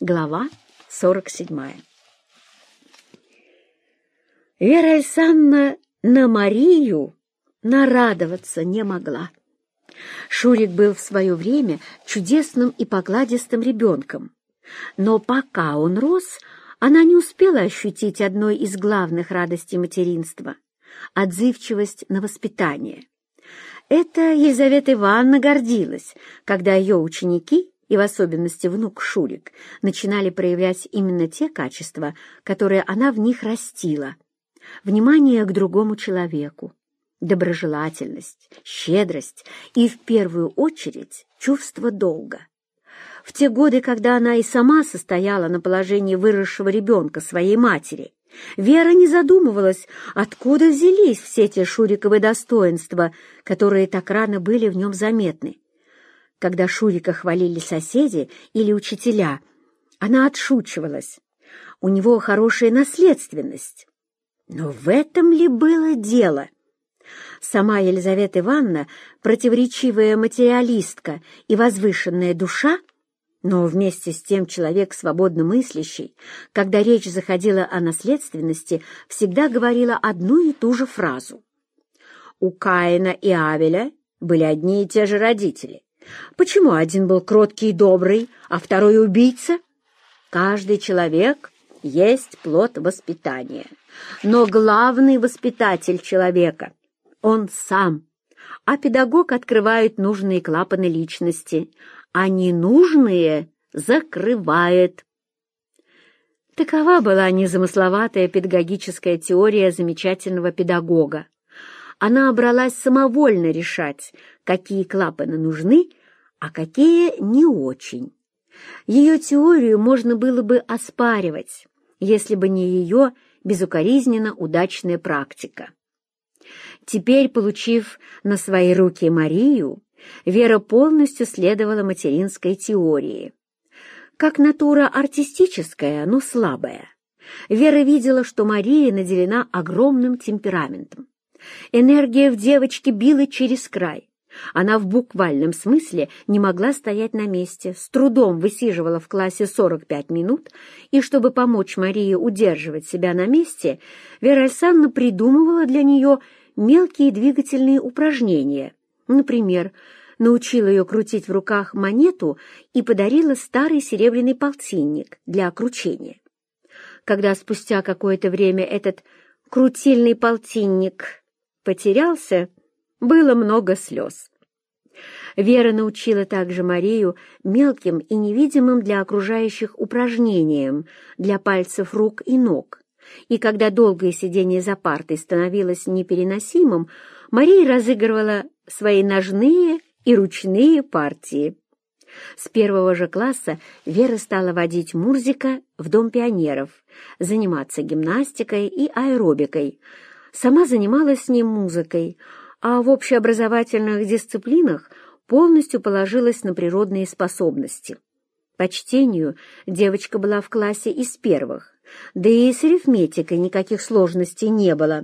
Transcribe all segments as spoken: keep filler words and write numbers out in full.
Глава сорок седьмая. Вера Александровна на Марию нарадоваться не могла. Шурик был в свое время чудесным и покладистым ребенком, но пока он рос, она не успела ощутить одной из главных радостей материнства — отзывчивость на воспитание. Это Елизавета Ивановна гордилась, когда ее ученики, и в особенности внук Шурик, начинали проявлять именно те качества, которые она в них растила: внимание к другому человеку, доброжелательность, щедрость и, в первую очередь, чувство долга. В те годы, когда она и сама состояла на положении выросшего ребенка своей матери, Вера не задумывалась, откуда взялись все те Шуриковы достоинства, которые так рано были в нем заметны. Когда Шурика хвалили соседи или учителя, она отшучивалась: у него хорошая наследственность. Но в этом ли было дело? Сама Елизавета Ивановна, противоречивая материалистка и возвышенная душа, но вместе с тем человек свободно мыслящий, когда речь заходила о наследственности, всегда говорила одну и ту же фразу: у Каина и Авеля были одни и те же родители. Почему один был кроткий и добрый, а второй убийца? Каждый человек есть плод воспитания, но главный воспитатель человека — он сам, а педагог открывает нужные клапаны личности, а ненужные закрывает. Такова была незамысловатая педагогическая теория замечательного педагога. Она бралась самовольно решать, какие клапаны нужны, а какие не очень. Ее теорию можно было бы оспаривать, если бы не ее безукоризненно удачная практика. Теперь, получив на свои руки Марию, Вера полностью следовала материнской теории. Как натура артистическая, но слабая, Вера видела, что Мария наделена огромным темпераментом. Энергия в девочке била через край. Она в буквальном смысле не могла стоять на месте, с трудом высиживала в классе сорок пять минут, и чтобы помочь Марии удерживать себя на месте, Вера Александровна придумывала для нее мелкие двигательные упражнения. Например, научила ее крутить в руках монету и подарила старый серебряный полтинник для кручения. Когда спустя какое-то время этот крутильный полтинник потерялся, было много слез. Вера научила также Марию мелким и невидимым для окружающих упражнениям для пальцев рук и ног. И когда долгое сидение за партой становилось непереносимым, Мария разыгрывала свои ножные и ручные партии. С первого же класса Вера стала водить Мурзика в Дом пионеров, заниматься гимнастикой и аэробикой. Сама занималась с ним музыкой, а в общеобразовательных дисциплинах полностью положилась на природные способности. По чтению девочка была в классе из первых, да и с арифметикой никаких сложностей не было.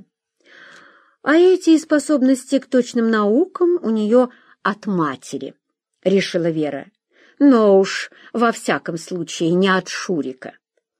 А эти способности к точным наукам у нее от матери, решила Вера. Но уж во всяком случае не от Шурика.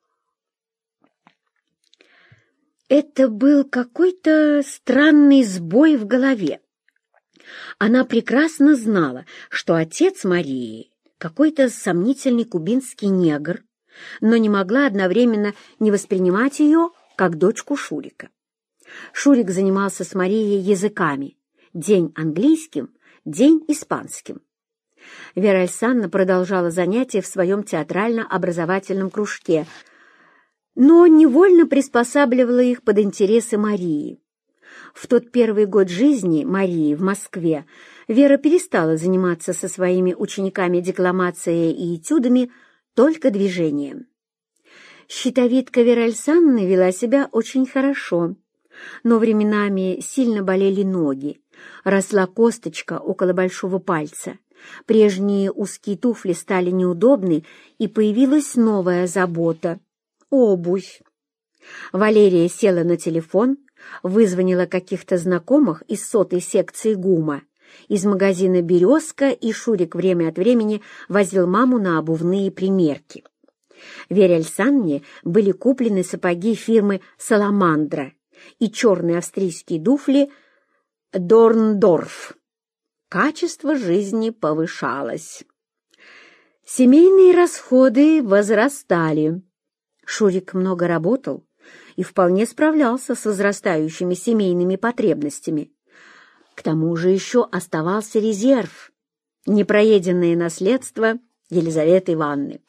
Это был какой-то странный сбой в голове. Она прекрасно знала, что отец Марии какой-то сомнительный кубинский негр, но не могла одновременно не воспринимать ее как дочку Шурика. Шурик занимался с Марией языками, день английским, день испанским. Вера Александровна продолжала занятия в своем театрально-образовательном кружке, но невольно приспосабливала их под интересы Марии. В тот первый год жизни Марии в Москве Вера перестала заниматься со своими учениками декламацией и этюдами, только движением. Щитовидка Веры Александровны вела себя очень хорошо, но временами сильно болели ноги, росла косточка около большого пальца, прежние узкие туфли стали неудобны, и появилась новая забота — обувь. Валерия села на телефон, вызвонила каких-то знакомых из сотой секции ГУМа, из магазина «Березка», и Шурик время от времени возил маму на обувные примерки. Вере Альсанне были куплены сапоги фирмы «Саламандра» и черные австрийские туфли «Дорндорф». Качество жизни повышалось. Семейные расходы возрастали. Шурик много работал и вполне справлялся с возрастающими семейными потребностями. К тому же еще оставался резерв — непроеденное наследство Елизаветы Ивановны.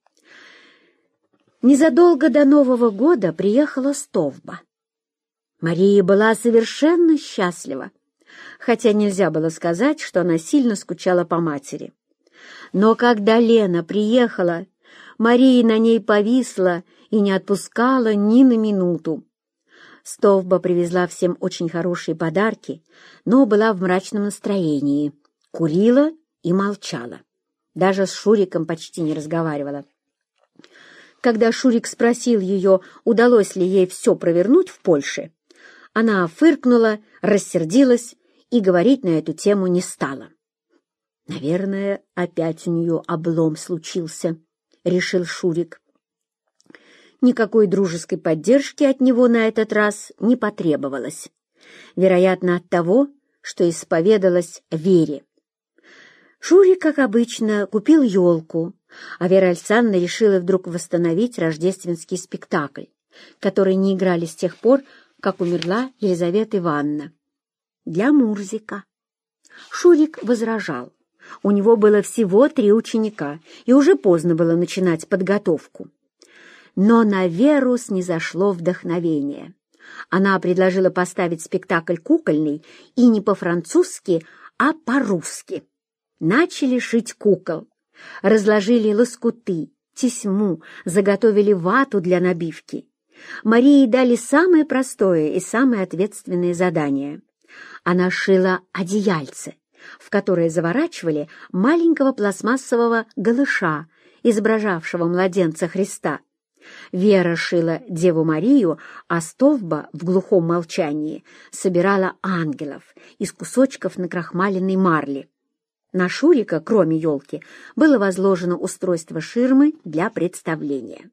Незадолго до Нового года приехала Стовба. Мария была совершенно счастлива, хотя нельзя было сказать, что она сильно скучала по матери. Но когда Лена приехала, Мария на ней повисла и не отпускала ни на минуту. Стовба привезла всем очень хорошие подарки, но была в мрачном настроении, курила и молчала. Даже с Шуриком почти не разговаривала. Когда Шурик спросил ее, удалось ли ей все провернуть в Польше, она фыркнула, рассердилась и говорить на эту тему не стала. «Наверное, опять у нее облом случился», — решил Шурик. Никакой дружеской поддержки от него на этот раз не потребовалось. Вероятно, от того, что исповедалась Вере. Шурик, как обычно, купил елку, а Вера Александровна решила вдруг восстановить рождественский спектакль, который не играли с тех пор, как умерла Елизавета Ивановна, для Мурзика. Шурик возражал. У него было всего три ученика, и уже поздно было начинать подготовку. Но на Веру снизошло вдохновение. Она предложила поставить спектакль кукольный и не по-французски, а по-русски. Начали шить кукол, разложили лоскуты, тесьму, заготовили вату для набивки. Марии дали самое простое и самое ответственное задание. Она шила одеяльце, в которое заворачивали маленького пластмассового голыша, изображавшего младенца Христа. Вера шила Деву Марию, а Стовба в глухом молчании собирала ангелов из кусочков накрахмаленной марли. На Шурика, кроме елки, было возложено устройство ширмы для представления.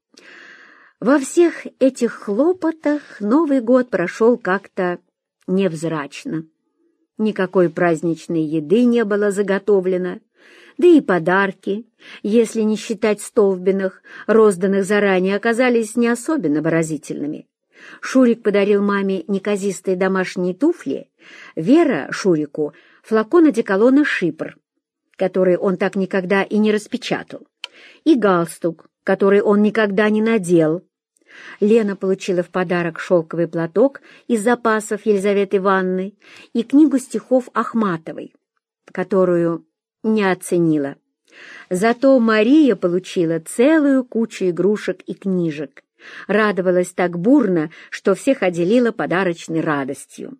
Во всех этих хлопотах Новый год прошел как-то невзрачно. Никакой праздничной еды не было заготовлено, да и подарки, если не считать столбиных, розданных заранее, оказались не особенно выразительными. Шурик подарил маме неказистые домашние туфли, Вера Шурику флакон одеколона «Шипр», который он так никогда и не распечатал, и галстук, который он никогда не надел. Лена получила в подарок шелковый платок из запасов Елизаветы Ивановны и книгу стихов Ахматовой, которую не оценила. Зато Мария получила целую кучу игрушек и книжек. Радовалась так бурно, что всех отделила подарочной радостью.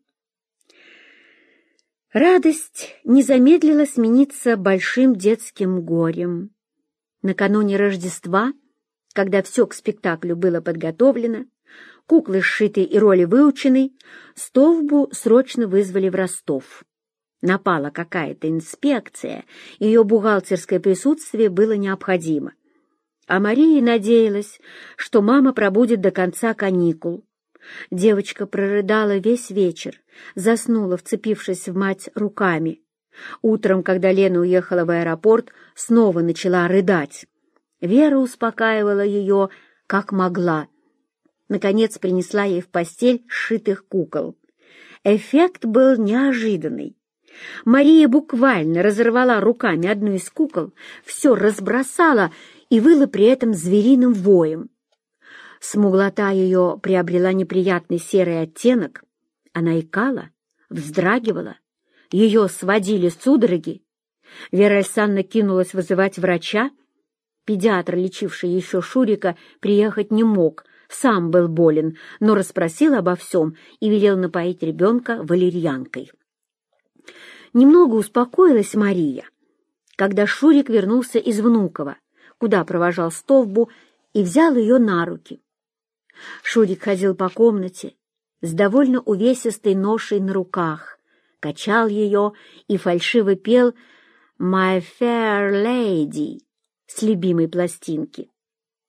Радость не замедлила смениться большим детским горем. Накануне Рождества, когда все к спектаклю было подготовлено, куклы сшиты и роли выучены, Стовбу срочно вызвали в Ростов. Напала какая-то инспекция, ее бухгалтерское присутствие было необходимо. А Мария надеялась, что мама пробудет до конца каникул. Девочка прорыдала весь вечер, заснула, вцепившись в мать руками. Утром, когда Лена уехала в аэропорт, снова начала рыдать. Вера успокаивала ее, как могла. Наконец принесла ей в постель сшитых кукол. Эффект был неожиданный. Мария буквально разорвала руками одну из кукол, все разбросала и выла при этом звериным воем. Смуглота ее приобрела неприятный серый оттенок. Она икала, вздрагивала, ее сводили судороги. Вера Александровна кинулась вызывать врача. Педиатр, лечивший еще Шурика, приехать не мог, сам был болен, но расспросил обо всем и велел напоить ребенка валерьянкой. Немного успокоилась Мария, когда Шурик вернулся из Внуково, куда провожал Стовбу, и взял ее на руки. Шурик ходил по комнате с довольно увесистой ношей на руках, качал ее и фальшиво пел «My fair lady» с любимой пластинки.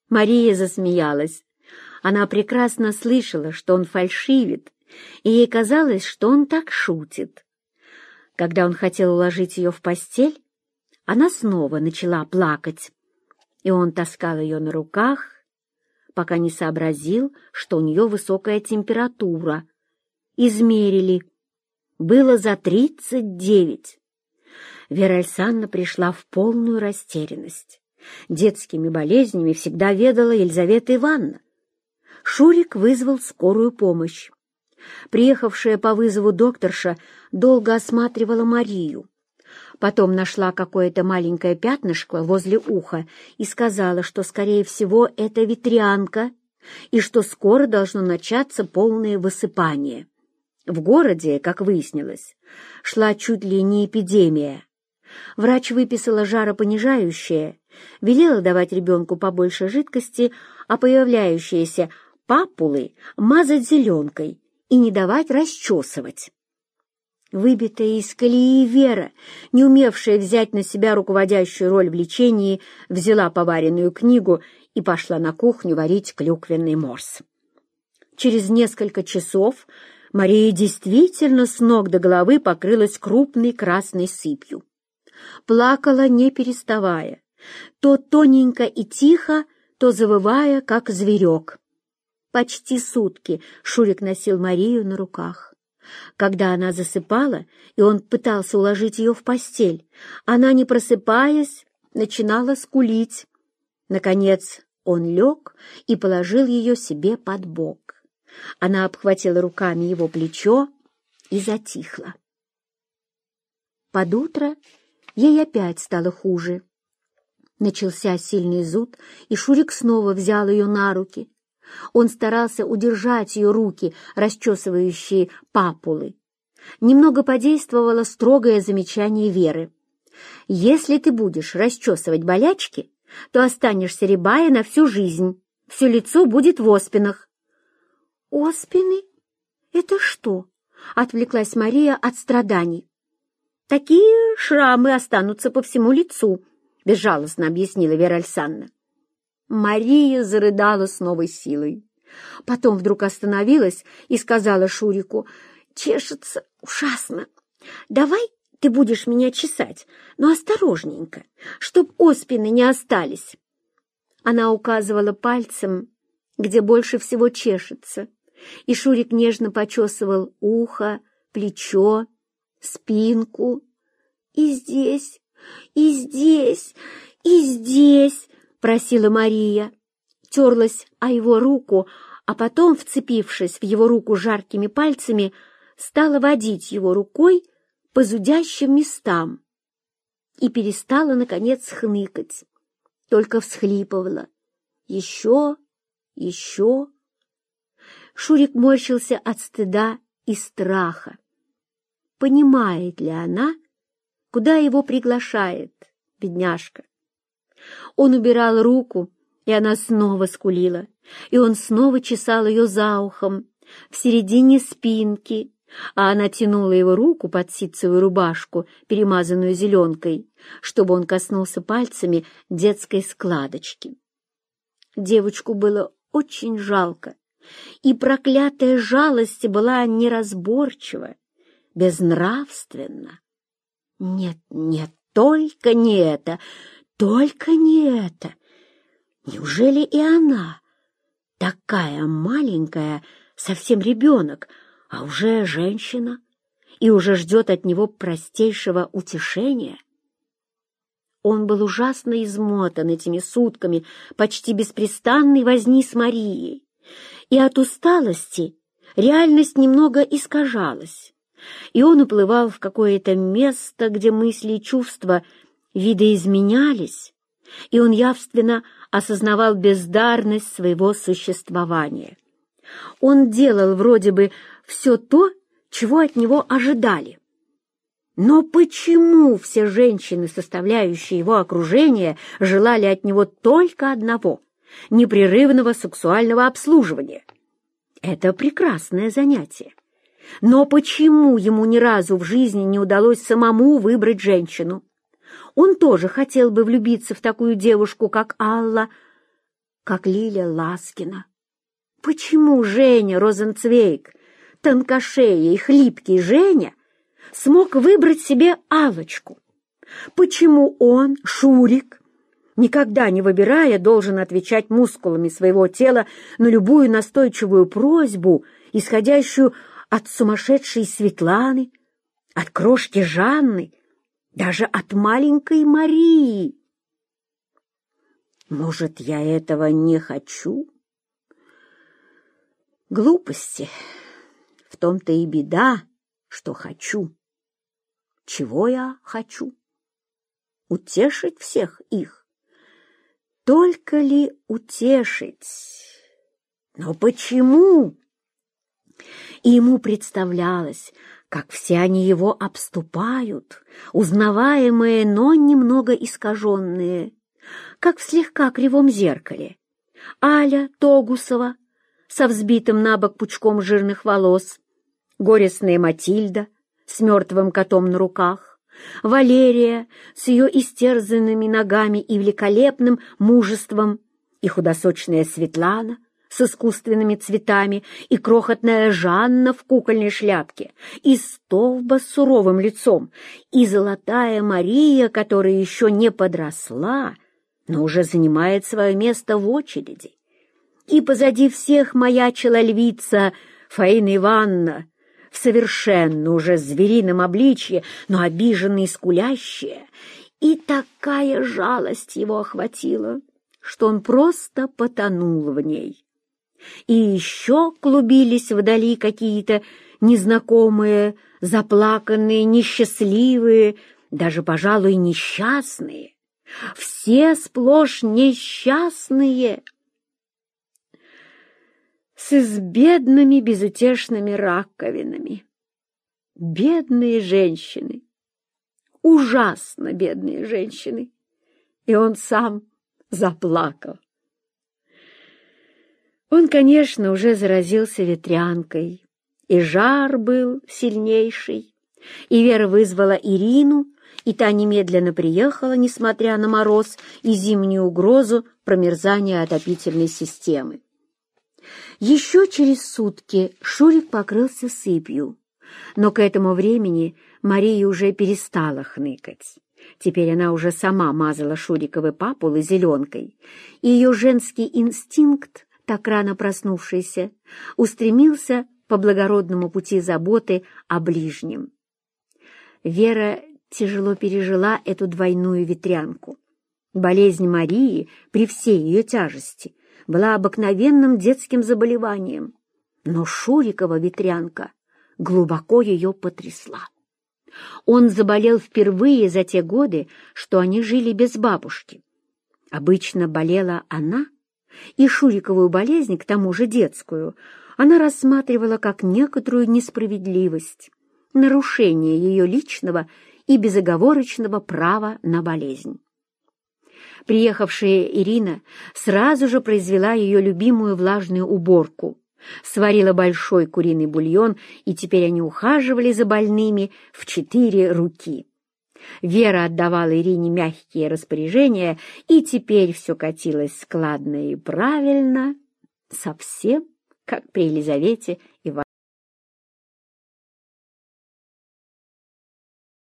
Мария засмеялась. Она прекрасно слышала, что он фальшивит, и ей казалось, что он так шутит. Когда он хотел уложить ее в постель, она снова начала плакать, и он таскал ее на руках, пока не сообразил, что у нее высокая температура. Измерили. Было за тридцать девять. Вера Альсанна пришла в полную растерянность. Детскими болезнями всегда ведала Елизавета Ивановна. Шурик вызвал скорую помощь. Приехавшая по вызову докторша долго осматривала Марию. Потом нашла какое-то маленькое пятнышко возле уха и сказала, что, скорее всего, это ветрянка и что скоро должно начаться полное высыпание. В городе, как выяснилось, шла чуть ли не эпидемия. Врач выписала жаропонижающее, велела давать ребенку побольше жидкости, а появляющиеся папулы мазать зеленкой и не давать расчесывать. Выбитая из колеи Вера, не умевшая взять на себя руководящую роль в лечении, взяла поваренную книгу и пошла на кухню варить клюквенный морс. Через несколько часов Мария действительно с ног до головы покрылась крупной красной сыпью. Плакала, не переставая, то тоненько и тихо, то завывая, как зверек. Почти сутки Шурик носил Марию на руках. Когда она засыпала, и он пытался уложить ее в постель, она, не просыпаясь, начинала скулить. Наконец он лег и положил ее себе под бок. Она обхватила руками его плечо и затихла. Под утро ей опять стало хуже. Начался сильный зуд, и Шурик снова взял ее на руки. Он старался удержать ее руки, расчесывающие папулы. Немного подействовало строгое замечание Веры. «Если ты будешь расчесывать болячки, то останешься рябая на всю жизнь. Все лицо будет в оспинах». «Оспины? Это что?» — отвлеклась Мария от страданий. «Такие шрамы останутся по всему лицу», — безжалостно объяснила Вера Альсанна. Мария зарыдала с новой силой. Потом вдруг остановилась и сказала Шурику: «Чешется ужасно. Давай ты будешь меня чесать, но осторожненько, чтоб оспины не остались». Она указывала пальцем, где больше всего чешется, и Шурик нежно почесывал ухо, плечо, спинку. «И здесь, и здесь, и здесь», — просила Мария. Терлась о его руку, а потом, вцепившись в его руку жаркими пальцами, стала водить его рукой по зудящим местам и перестала, наконец, хныкать, только всхлипывала. Еще, еще. Шурик морщился от стыда и страха. Понимает ли она, куда его приглашает, бедняжка? Он убирал руку, и она снова скулила, и он снова чесал ее за ухом, в середине спинки, а она тянула его руку под ситцевую рубашку, перемазанную зеленкой, чтобы он коснулся пальцами детской складочки. Девочку было очень жалко, и проклятая жалость была неразборчива, безнравственна. Нет, нет, только не это, только не это. Неужели и она, такая маленькая, совсем ребенок, а уже женщина, и уже ждет от него простейшего утешения? Он был ужасно измотан этими сутками почти беспрестанной возни с Марией, и от усталости реальность немного искажалась, и он уплывал в какое-то место, где мысли и чувства видоизменялись, и он явственно осознавал бездарность своего существования. Он делал вроде бы все то, чего от него ожидали. Но почему все женщины, составляющие его окружение, желали от него только одного — непрерывного сексуального обслуживания? Это прекрасное занятие. Но почему ему ни разу в жизни не удалось самому выбрать женщину? Он тоже хотел бы влюбиться в такую девушку, как Алла. как Лиля Ласкина. Почему Женя Розенцвейг, тонкошея и хлипкий Женя, смог выбрать себе Аллочку? Почему он, Шурик, никогда не выбирая, должен отвечать мускулами своего тела на любую настойчивую просьбу, исходящую от сумасшедшей Светланы, от крошки Жанны, даже от маленькой Марии? Может, я этого не хочу? Глупости. В том-то и беда, что хочу. Чего я хочу? Утешить всех их. Только ли утешить? Но почему? И ему представлялось, как все они его обступают, узнаваемые, но немного искаженные, как в слегка кривом зеркале. Аля Тогусова со взбитым на бок пучком жирных волос, горестная Матильда с мертвым котом на руках, Валерия с ее истерзанными ногами и великолепным мужеством, и худосочная Светлана с искусственными цветами, и крохотная Жанна в кукольной шляпке, и Столба с суровым лицом, и золотая Мария, которая еще не подросла, но уже занимает свое место в очереди. И позади всех маячила львица Фаина Ивановна в совершенно уже зверином обличье, но обиженная и скулящая, и такая жалость его охватила, что он просто потонул в ней. И еще клубились вдали какие-то незнакомые, заплаканные, несчастливые, даже, пожалуй, несчастные. Все сплошь несчастные, с бедными безутешными раковинами. Бедные женщины, ужасно бедные женщины. И он сам заплакал. Он, конечно, уже заразился ветрянкой, и жар был сильнейший, и Вера вызвала Ирину, и та немедленно приехала, несмотря на мороз и зимнюю угрозу промерзания отопительной системы. Еще через сутки Шурик покрылся сыпью, но к этому времени Мария уже перестала хныкать. Теперь она уже сама мазала Шуриковы папулы зеленкой, и ее женский инстинкт, так рано проснувшийся, устремился по благородному пути заботы о ближнем. Вера тяжело пережила эту двойную ветрянку. Болезнь Марии при всей ее тяжести была обыкновенным детским заболеванием, но Шурикова ветрянка глубоко ее потрясла. Он заболел впервые за те годы, что они жили без бабушки. Обычно болела она, и Шуриковую болезнь, к тому же детскую, она рассматривала как некоторую несправедливость, нарушение ее личного и безоговорочного права на болезнь. Приехавшая Ирина сразу же произвела ее любимую влажную уборку, сварила большой куриный бульон, и теперь они ухаживали за больными в четыре руки. Вера отдавала Ирине мягкие распоряжения, и теперь все катилось складно и правильно, совсем как при Елизавете